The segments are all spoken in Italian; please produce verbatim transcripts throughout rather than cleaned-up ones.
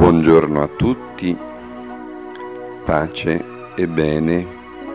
Buongiorno a tutti, pace e bene.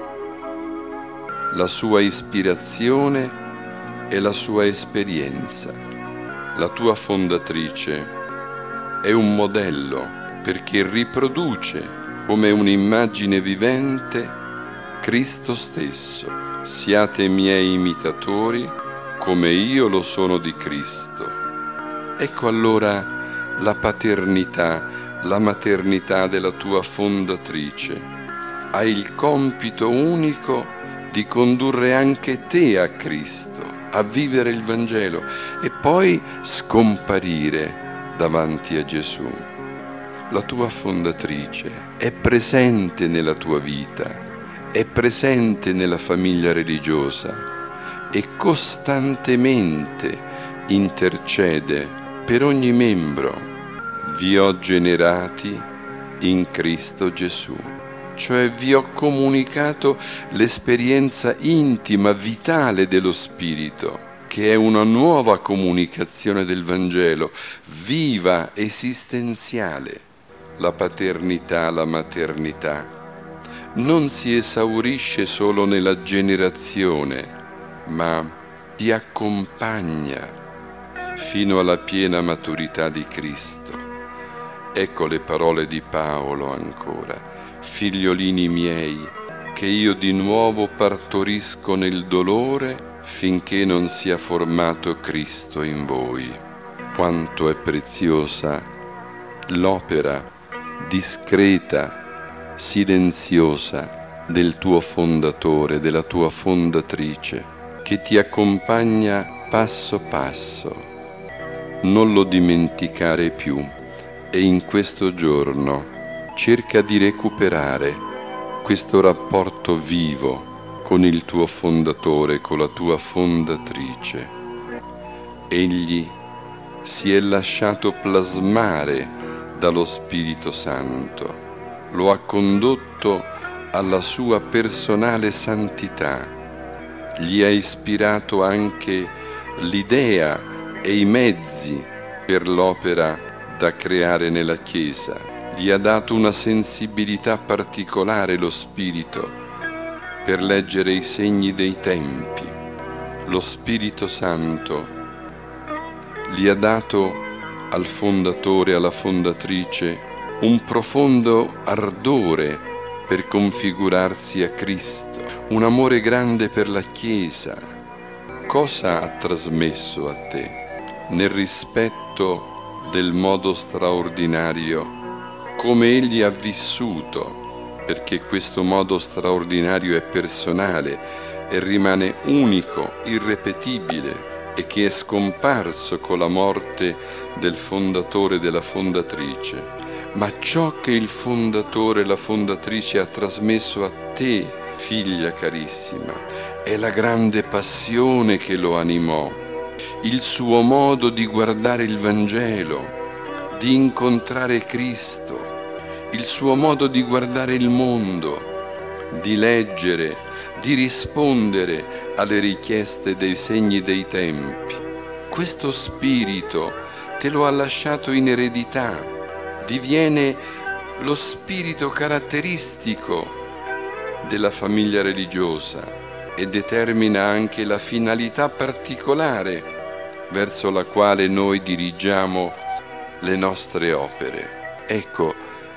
La sua ispirazione e la sua esperienza. La tua fondatrice è un modello perché riproduce come un'immagine vivente Cristo stesso. Siate miei imitatori come io lo sono di Cristo. Ecco allora la paternità, la maternità della tua fondatrice. Ha il compito unico di condurre anche te a Cristo, a vivere il Vangelo e poi scomparire davanti a Gesù. La tua fondatrice è presente nella tua vita, è presente nella famiglia religiosa e costantemente intercede per ogni membro. Vi ho generati in Cristo Gesù, cioè vi ho comunicato l'esperienza intima, vitale dello Spirito, che è una nuova comunicazione del Vangelo, viva, esistenziale. La paternità, la maternità non si esaurisce solo nella generazione, ma ti accompagna fino alla piena maturità di Cristo. Ecco le parole di Paolo ancora: figliolini miei, che io di nuovo partorisco nel dolore finché non sia formato Cristo in voi. Quanto è preziosa l'opera discreta, silenziosa del tuo fondatore, della tua fondatrice, che ti accompagna passo passo. Non lo dimenticare più. E in questo giorno cerca di recuperare questo rapporto vivo con il tuo fondatore, con la tua fondatrice. Egli si è lasciato plasmare dallo Spirito Santo, lo ha condotto alla sua personale santità, gli ha ispirato anche l'idea e i mezzi per l'opera da creare nella Chiesa, gli ha dato una sensibilità particolare lo Spirito per leggere i segni dei tempi. Lo Spirito Santo gli ha dato al fondatore, alla fondatrice, un profondo ardore per configurarsi a Cristo, un amore grande per la Chiesa. Cosa ha trasmesso a te? Nel rispetto del modo straordinario, come egli ha vissuto, perché questo modo straordinario è personale e rimane unico, irrepetibile, e che è scomparso con la morte del fondatore, della fondatrice. Ma ciò che il fondatore e la fondatrice ha trasmesso a te, figlia carissima, è la grande passione che lo animò, il suo modo di guardare il Vangelo, di incontrare Cristo, il suo modo di guardare il mondo, di leggere, di rispondere alle richieste dei segni dei tempi. Questo spirito te lo ha lasciato in eredità, diviene lo spirito caratteristico della famiglia religiosa e determina anche la finalità particolare verso la quale noi dirigiamo le nostre opere. Ecco,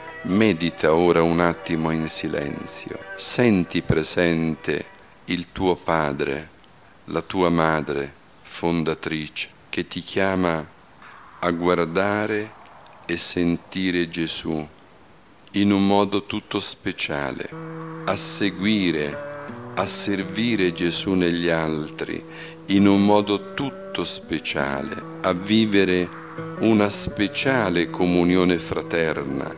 medita ora un attimo in silenzio, senti presente il tuo padre, la tua madre fondatrice, che ti chiama a guardare e sentire Gesù in un modo tutto speciale, a seguire, a servire Gesù negli altri in un modo tutto speciale, a vivere una speciale comunione fraterna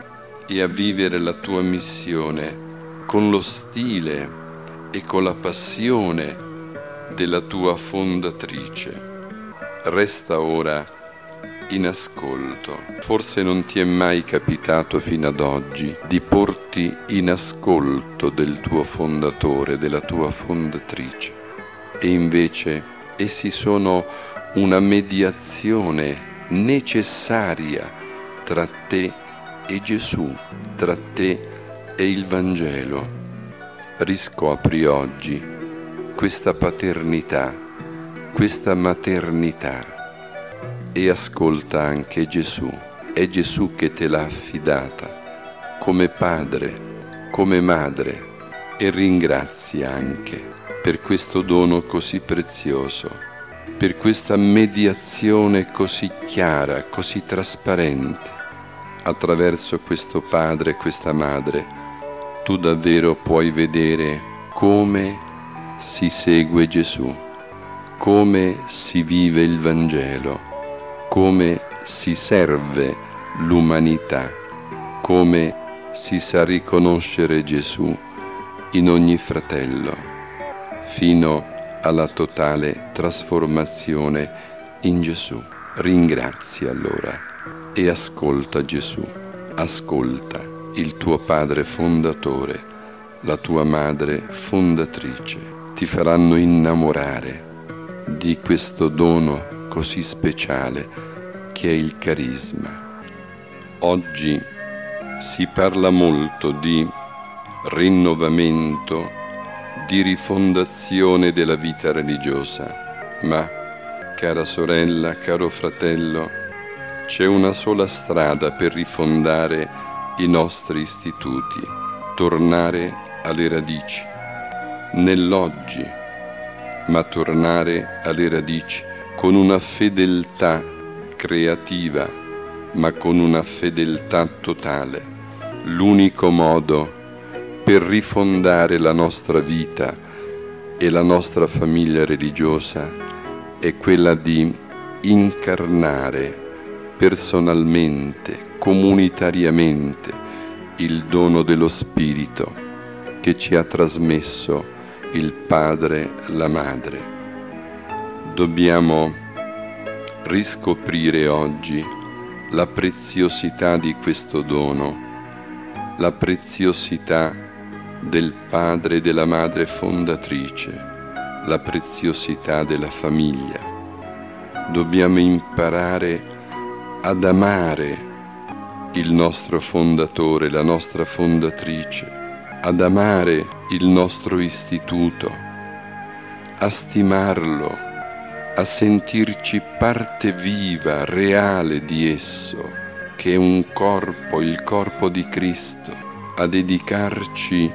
e a vivere la tua missione con lo stile e con la passione della tua fondatrice. Resta ora in ascolto. Forse non ti è mai capitato fino ad oggi di porti in ascolto del tuo fondatore, della tua fondatrice, e invece essi sono una mediazione necessaria tra te e Gesù tra te e il Vangelo. Riscopri oggi questa paternità, questa maternità e ascolta anche Gesù. È Gesù che te l'ha affidata come padre, come madre, e ringrazia anche per questo dono così prezioso, per questa mediazione così chiara, così trasparente. Attraverso questo padre e questa madre tu davvero puoi vedere come si segue Gesù, come si vive il Vangelo, come si serve l'umanità, come si sa riconoscere Gesù in ogni fratello, fino alla totale trasformazione in Gesù. Ringrazia allora e ascolta Gesù, ascolta il tuo Padre fondatore, la tua Madre fondatrice. Ti faranno innamorare di questo dono così speciale che è il carisma. Oggi si parla molto di rinnovamento, di rifondazione della vita religiosa, ma, cara sorella, caro fratello, c'è una sola strada per rifondare i nostri istituti, tornare alle radici, nell'oggi, ma tornare alle radici con una fedeltà creativa, ma con una fedeltà totale. L'unico modo per rifondare la nostra vita e la nostra famiglia religiosa è quella di incarnare personalmente, comunitariamente, il dono dello Spirito che ci ha trasmesso il Padre, la Madre. Dobbiamo riscoprire oggi la preziosità di questo dono, la preziosità del Padre e della Madre fondatrice, la preziosità della famiglia. Dobbiamo imparare ad amare il nostro fondatore, la nostra fondatrice, ad amare il nostro istituto, a stimarlo, a sentirci parte viva, reale di esso, che è un corpo, il corpo di Cristo, a dedicarci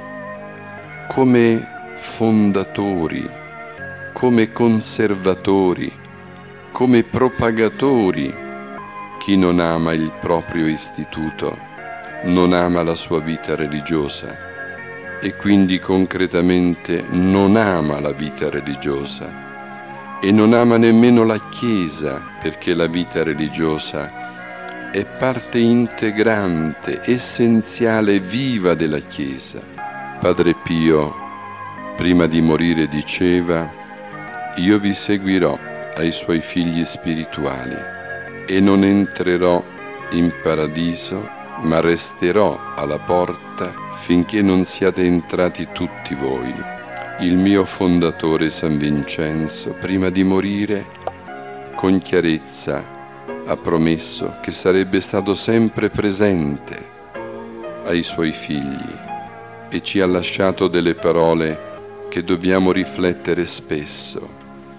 come fondatori, come conservatori, come propagatori. Chi non ama il proprio istituto non ama la sua vita religiosa e quindi concretamente non ama la vita religiosa e non ama nemmeno la Chiesa, perché la vita religiosa è parte integrante, essenziale, viva della Chiesa. Padre Pio, prima di morire, diceva: io vi seguirò ai suoi figli spirituali e non entrerò in paradiso, ma resterò alla porta finché non siate entrati tutti voi. Il mio fondatore San Vincenzo, prima di morire, con chiarezza ha promesso che sarebbe stato sempre presente ai suoi figli e ci ha lasciato delle parole che dobbiamo riflettere spesso.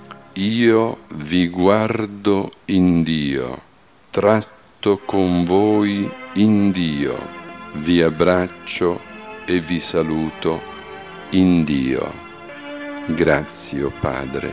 Io vi guardo in Dio, tratto con voi in Dio, vi abbraccio e vi saluto in Dio. Grazie, o Padre,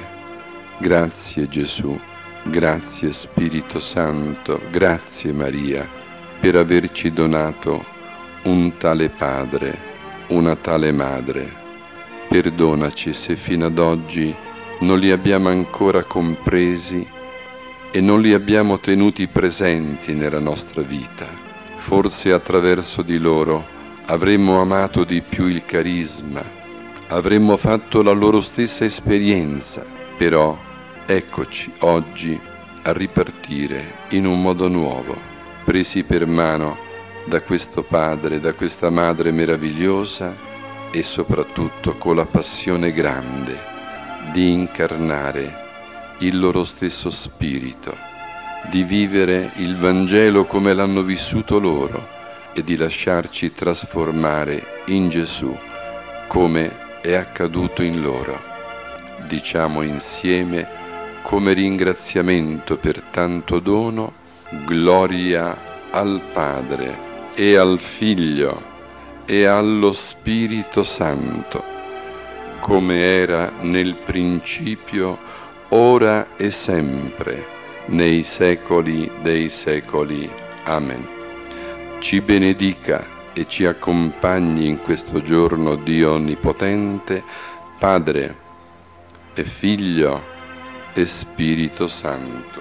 grazie Gesù, grazie Spirito Santo, grazie Maria, per averci donato un tale Padre, una tale Madre. Perdonaci se fino ad oggi non li abbiamo ancora compresi e non li abbiamo tenuti presenti nella nostra vita. Forse attraverso di loro avremmo amato di più il carisma, avremmo fatto la loro stessa esperienza, però eccoci oggi a ripartire in un modo nuovo, presi per mano da questo Padre, da questa Madre meravigliosa e soprattutto con la passione grande di incarnare il loro stesso spirito, di vivere il Vangelo come l'hanno vissuto loro e di lasciarci trasformare in Gesù, come è accaduto in loro. Diciamo insieme, come ringraziamento per tanto dono, gloria al Padre e al Figlio e allo Spirito Santo, come era nel principio, ora e sempre, nei secoli dei secoli. Amen. Ci benedica e ci accompagni in questo giorno Dio Onnipotente, Padre e Figlio e Spirito Santo.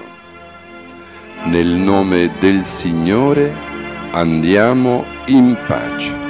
Nel nome del Signore andiamo in pace.